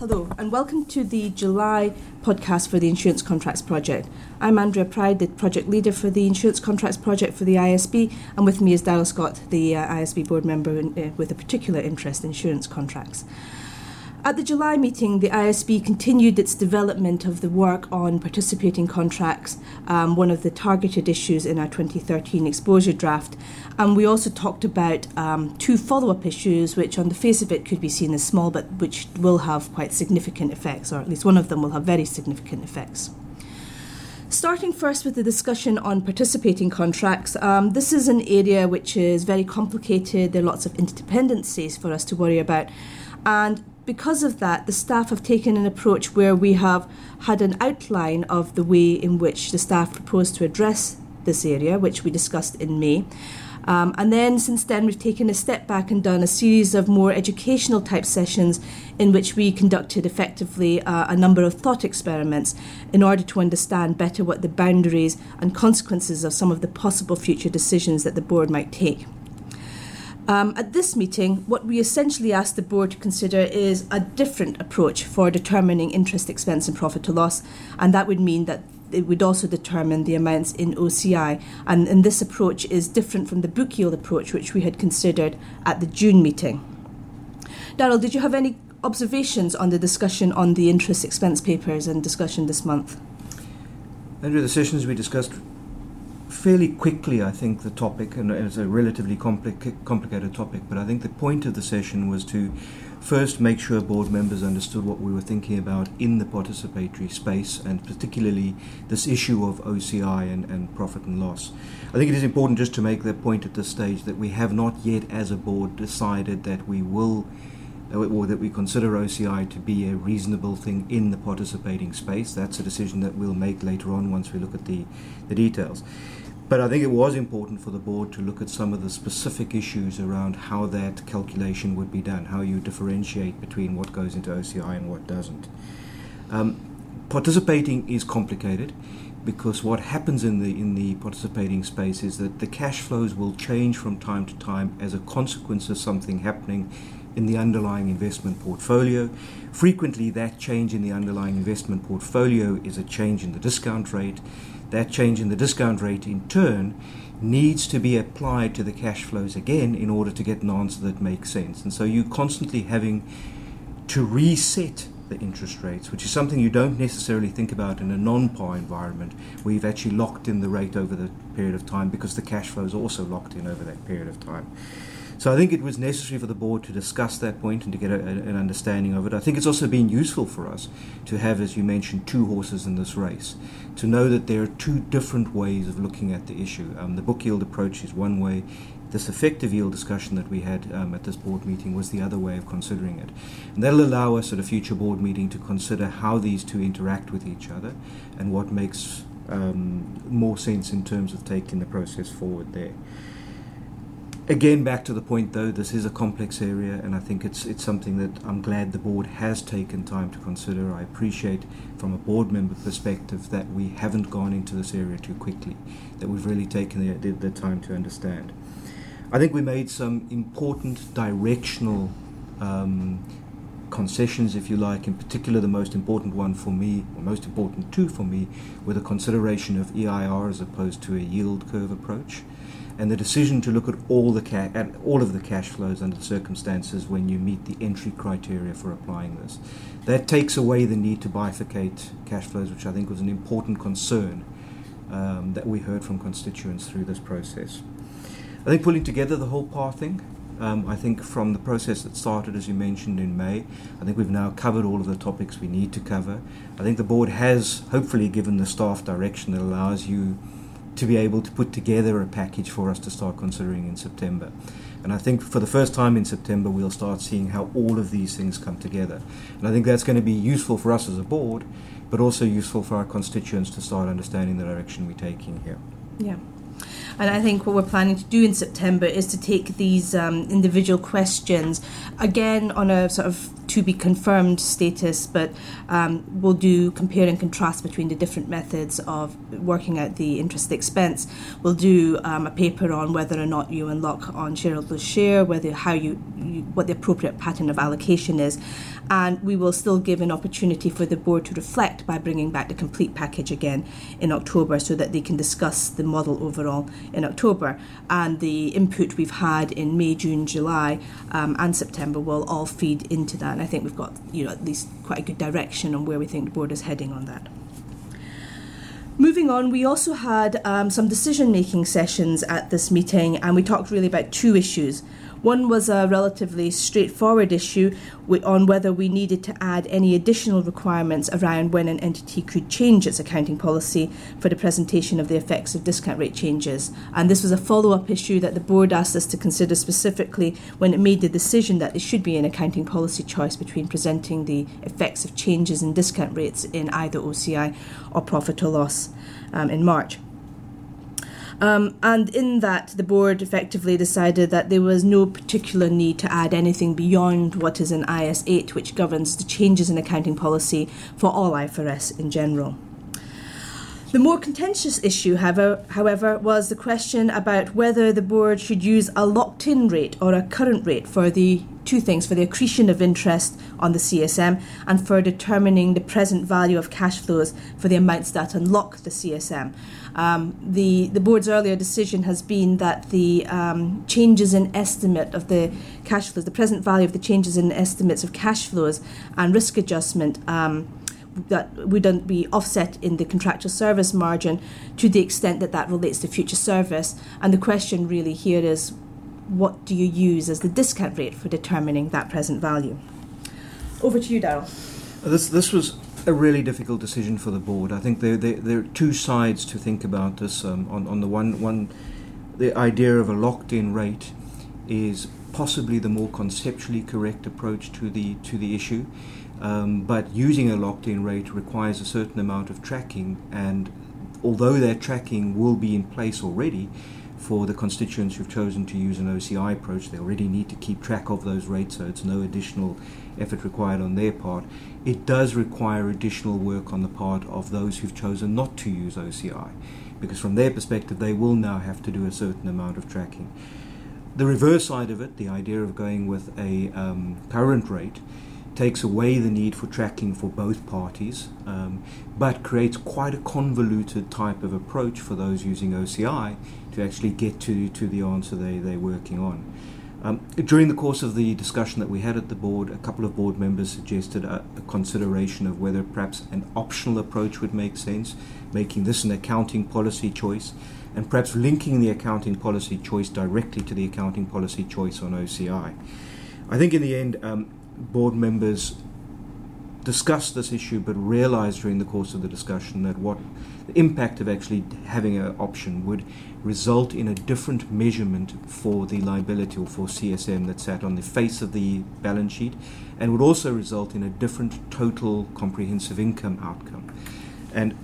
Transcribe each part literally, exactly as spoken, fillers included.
Hello and welcome to the July podcast for the Insurance Contracts Project. I'm Andrea Pride, the project leader for the Insurance Contracts Project for the I S B, and with me is Darryl Scott, the uh, I S B board member in, uh, with a particular interest in insurance contracts. At the July meeting, the I S B continued its development of the work on participating contracts, um, one of the targeted issues in our twenty thirteen exposure draft. And we also talked about um, two follow-up issues, which on the face of it could be seen as small, but which will have quite significant effects, or at least one of them will have very significant effects. Starting first with the discussion on participating contracts, um, this is an area which is very complicated. There are lots of interdependencies for us to worry about. And because of that, the staff have taken an approach where we have had an outline of the way in which the staff propose to address this area, which we discussed in May. Um, and then since then, we've taken a step back and done a series of more educational type sessions in which we conducted effectively uh, a number of thought experiments in order to understand better what the boundaries and consequences of some of the possible future decisions that the board might take. Um, at this meeting, what we essentially asked the board to consider is a different approach for determining interest expense and profit to loss, and that would mean that it would also determine the amounts in O C I, and, and this approach is different from the book yield approach which we had considered at the June meeting. Darryl, did you have any observations on the discussion on the interest expense papers and discussion this month? Under the sessions we discussed fairly quickly, I think, the topic, and it's a relatively compli- complicated topic, but I think the point of the session was to first make sure board members understood what we were thinking about in the participatory space, and particularly this issue of O C I and, and profit and loss. I think it is important just to make the point at this stage that we have not yet as a board decided that we will or that we consider O C I to be a reasonable thing in the participating space. That's a decision that we'll make later on once we look at the, the details. But I think it was important for the board to look at some of the specific issues around how that calculation would be done, how you differentiate between what goes into O C I and what doesn't. Um, participating is complicated because what happens in the in the participating space is that the cash flows will change from time to time as a consequence of something happening in the underlying investment portfolio. Frequently, that change in the underlying investment portfolio is a change in the discount rate. That change in the discount rate, in turn, needs to be applied to the cash flows again in order to get an answer that makes sense. And so you're constantly having to reset the interest rates, which is something you don't necessarily think about in a non-P A R environment, where you've actually locked in the rate over the period of time because the cash flow is also locked in over that period of time. So I think it was necessary for the board to discuss that point and to get a, an understanding of it. I think it's also been useful for us to have, as you mentioned, two horses in this race, to know that there are two different ways of looking at the issue. Um, the book yield approach is one way. This effective yield discussion that we had um, at this board meeting was the other way of considering it. And that'll allow us at a future board meeting to consider how these two interact with each other and what makes um, more sense in terms of taking the process forward there. Again, back to the point though, this is a complex area, and I think it's it's something that I'm glad the board has taken time to consider. I appreciate from a board member perspective that we haven't gone into this area too quickly, that we've really taken the, the, the time to understand. I think we made some important directional um, concessions, if you like. In particular, the most important one for me, or most important two for me, were the consideration of E I R as opposed to a yield curve approach, and the decision to look at all the ca- at all of the cash flows under the circumstances when you meet the entry criteria for applying this. That takes away the need to bifurcate cash flows, which I think was an important concern um, that we heard from constituents through this process. I think pulling together the whole P A R thing, um, I think from the process that started, as you mentioned, in May, I think we've now covered all of the topics we need to cover. I think the board has hopefully given the staff direction that allows you to be able to put together a package for us to start considering in September. And I think for the first time in September, we'll start seeing how all of these things come together. And I think that's going to be useful for us as a board, but also useful for our constituents to start understanding the direction we're taking here. Yeah. And I think what we're planning to do in September is to take these um, individual questions, again on a sort of to be confirmed status, but um, we'll do compare and contrast between the different methods of working out the interest expense. We'll do um, a paper on whether or not you unlock on shareholders' share, whether how you, you what the appropriate pattern of allocation is, and we will still give an opportunity for the board to reflect by bringing back the complete package again in October, so that they can discuss the model overall in October. And the input we've had in May, June, July, um, and September will all feed into that. And I think we've got, you know, at least quite a good direction on where we think the board is heading on that. Moving on, we also had um, some decision-making sessions at this meeting, and we talked really about two issues. One was a relatively straightforward issue on whether we needed to add any additional requirements around when an entity could change its accounting policy for the presentation of the effects of discount rate changes. And this was a follow-up issue that the board asked us to consider specifically when it made the decision that there should be an accounting policy choice between presenting the effects of changes in discount rates in either O C I or profit or loss um, in March. Um, and in that, the board effectively decided that there was no particular need to add anything beyond what is in I S eight, which governs the changes in accounting policy for all I F R S in general. The more contentious issue, however, however, was the question about whether the board should use a locked-in rate or a current rate for the two things, for the accretion of interest on the C S M and for determining the present value of cash flows for the amounts that unlock the C S M. Um, the, the board's earlier decision has been that the um, changes in estimate of the cash flows, the present value of the changes in estimates of cash flows and risk adjustment um, that wouldn't be offset in the contractual service margin to the extent that that relates to future service. And the question really here is, what do you use as the discount rate for determining that present value? Over to you, Darryl. This this was a really difficult decision for the board. I think there there, there are two sides to think about this. Um, on on the one one, the idea of a locked-in rate is possibly the more conceptually correct approach to the to the issue. Um, but using a locked-in rate requires a certain amount of tracking, and although that tracking will be in place already for the constituents who've chosen to use an O C I approach, they already need to keep track of those rates, so it's no additional effort required on their part. It does require additional work on the part of those who've chosen not to use O C I, because from their perspective they will now have to do a certain amount of tracking. The reverse side of it, the idea of going with a um, current rate, takes away the need for tracking for both parties, um, but creates quite a convoluted type of approach for those using O C I to actually get to, to the answer they, they're working on. Um, during the course of the discussion that we had at the board, a couple of board members suggested a, a consideration of whether perhaps an optional approach would make sense, making this an accounting policy choice, and perhaps linking the accounting policy choice directly to the accounting policy choice on O C I. I think in the end, um, board members discussed this issue but realized during the course of the discussion that what the impact of actually having an option would result in a different measurement for the liability or for C S M that sat on the face of the balance sheet, and would also result in a different total comprehensive income outcome. And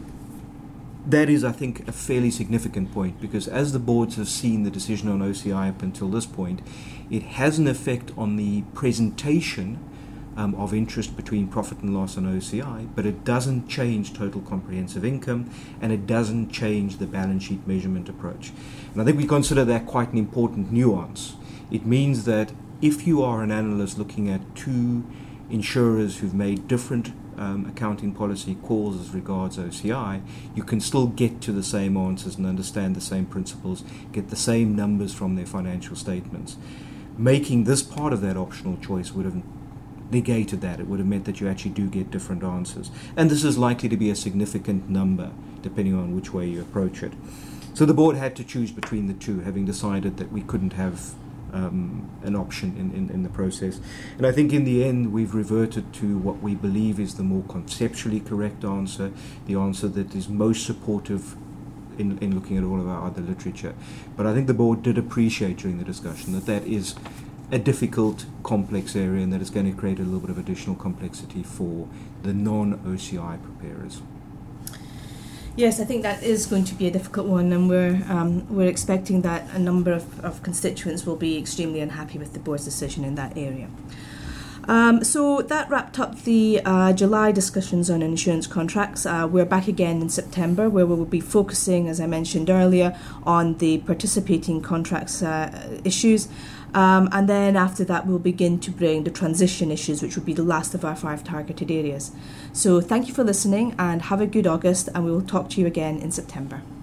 that is, I think, a fairly significant point, because as the boards have seen the decision on O C I up until this point, it has an effect on the presentation um, of interest between profit and loss on O C I, but it doesn't change total comprehensive income, and it doesn't change the balance sheet measurement approach. And I think we consider that quite an important nuance. It means that if you are an analyst looking at two insurers who've made different Um, accounting policy calls as regards O C I, you can still get to the same answers and understand the same principles, get the same numbers from their financial statements. Making this part of that optional choice would have negated that. It would have meant that you actually do get different answers. And this is likely to be a significant number, depending on which way you approach it. So the board had to choose between the two, having decided that we couldn't have Um, an option in, in, in the process. And I think in the end we've reverted to what we believe is the more conceptually correct answer, the answer that is most supportive in, in looking at all of our other literature. But I think the board did appreciate during the discussion that that is a difficult, complex area, and that it's going to create a little bit of additional complexity for the non-O C I preparers. Yes, I think that is going to be a difficult one, and we're um, we're expecting that a number of, of constituents will be extremely unhappy with the board's decision in that area. Um, so that wrapped up the uh, July discussions on insurance contracts. Uh, we're back again in September, where we will be focusing, as I mentioned earlier, on the participating contracts uh, issues. Um, and then after that, we'll begin to bring the transition issues, which will be the last of our five targeted areas. So thank you for listening, and have a good August, and we will talk to you again in September.